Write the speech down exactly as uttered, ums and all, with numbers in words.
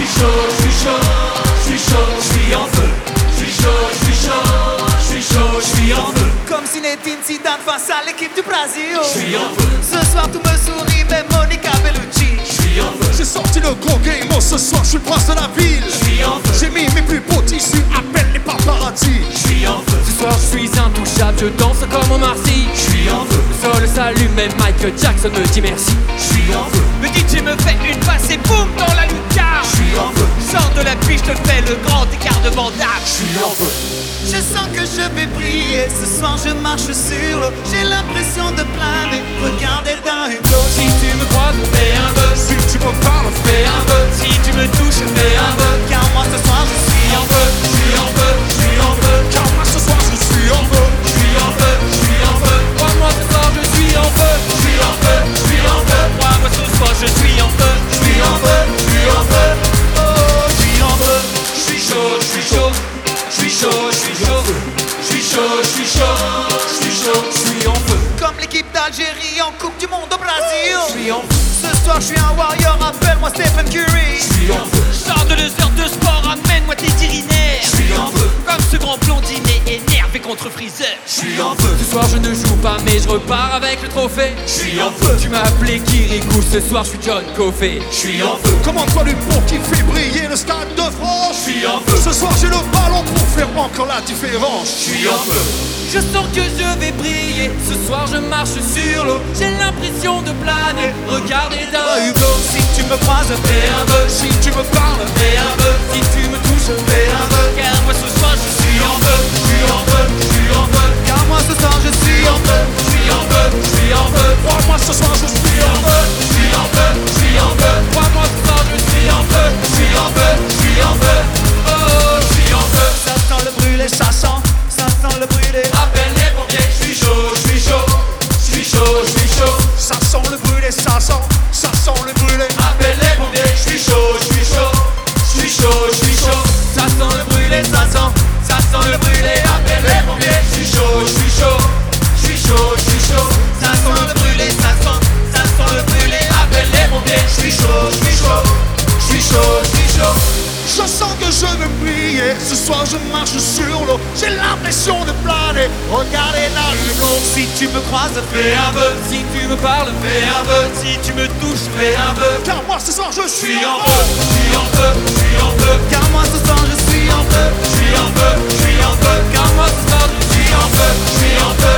suis chaud, je suis chaud, je suis chaud, je suis en feu. Je suis chaud, je suis chaud, je suis chaud, je suis en feu. Comme Zinedine Zidane face à l'équipe du Brésil. Je suis en feu. Ce soir tout me sourit, même Monica Bellucci. Je suis en feu. J'ai sorti le gros game, oh, ce soir je suis le prince de la ville. Je suis en feu. J'ai mis mes plus beaux tissus, appelle les paparazzi. Je suis en feu. Ce soir je suis intouchable, je danse comme au Marcy. Je suis en feu. Le sol s'allume, même Michael Jackson me dit merci. Je suis en feu. Le D J me fait une passe et boum dans la lucarne. Je suis en feu. Sors de la piste, je te fais le grand écart de bandage. Je suis en feu. Je sens que je vais briller, ce soir je marche sur l'eau. J'ai l'impression de planer, regardez dans une eau. Si tu me croises, Fais un buzz, Si tu me parles, fais un buzz. Si tu me touches, fais un buzz. Car moi ce soir je suis en feu, je suis en feu, je suis en feu. car moi ce soir je suis en feu. Je suis en feu, je suis en feu. crois-moi ce soir je suis en feu. Je suis en feu, je suis en feu. Crois-moi ce soir je suis en feu. Je suis en feu, je suis en feu. Oh, je suis en feu. Je suis chaud, je suis chaud. Je suis chaud, je suis chaud. Je suis chaud, je suis chaud. Je suis chaud, je suis en feu. Comme l'équipe d'Algérie en Coupe du Monde au Brésil. Je suis en feu. Ce soir je suis un warrior, appelle-moi Stephen Curry. Je suis en feu. Sors de deux heures de sport, amène-moi tes urinaires. Je suis en feu. Comme ce grand blondinet énervé contre Freezer. Je suis en feu. Ce soir je ne joue pas mais je repars avec le trophée. Je suis en feu. Tu m'as appelé Kirikou, ce soir je suis John Coffey. Je suis en feu. Commande-toi du pont qui fait briller le stade de France. Je suis en feu. Ce soir j'ai le ballon pour faire encore la différence. Je suis en feu. Je sens que je vais briller, ce soir je marche sur l'eau. J'ai l'impression de planer, regardez d'un hublot. Si tu me croises, fais un buzz. Si tu me parles, Fais un buzz. Si tu me touches, Fais un buzz. Car moi ce soir je suis en feu. Je suis en feu, je suis en feu. Car moi ce soir je suis en feu. Je suis en feu, je suis en feu. crois-moi ce soir je suis en feu. Je suis en feu. Je suis en feu. crois-moi ce soir je suis en feu. Je suis en feu. Je suis en feu. Oh, Je suis en feu. Ça sent le brûlé, ça sent, ça sent le brûlé. Appelle les pompiers. Je suis chaud, je suis chaud. Je suis chaud, je suis chaud. Ça sent le brûlé, ça sent, ça sent le brûlé. Appelle les pompiers. Je suis chaud, je suis chaud. Je suis chaud, je suis chaud. ça sent le brûlé, ça sent, ça sent le brûlé. Appelle les pompiers. Je suis chaud, je suis chaud. Je suis chaud, je suis chaud. Ça sent le brûlé, ça sent, ça sent le brûlé. Appelle les pompiers. Je suis chaud, je suis chaud. Je suis chaud, je suis chaud. Je sens que je vais briller. Ce soir je marche sur l'eau. J'ai l'impression de planer. Regardez la lune. Si tu me croises, Fais un buzz. Si tu me parles, Fais un buzz. si tu me touches, Fais un buzz. Car moi ce soir je Je suis suis en en feu. feu. Je suis en feu. Je suis en feu. car moi ce soir je suis en feu. Je suis en feu. Je suis en feu. car moi ce soir je Je suis en feu. Je suis en feu.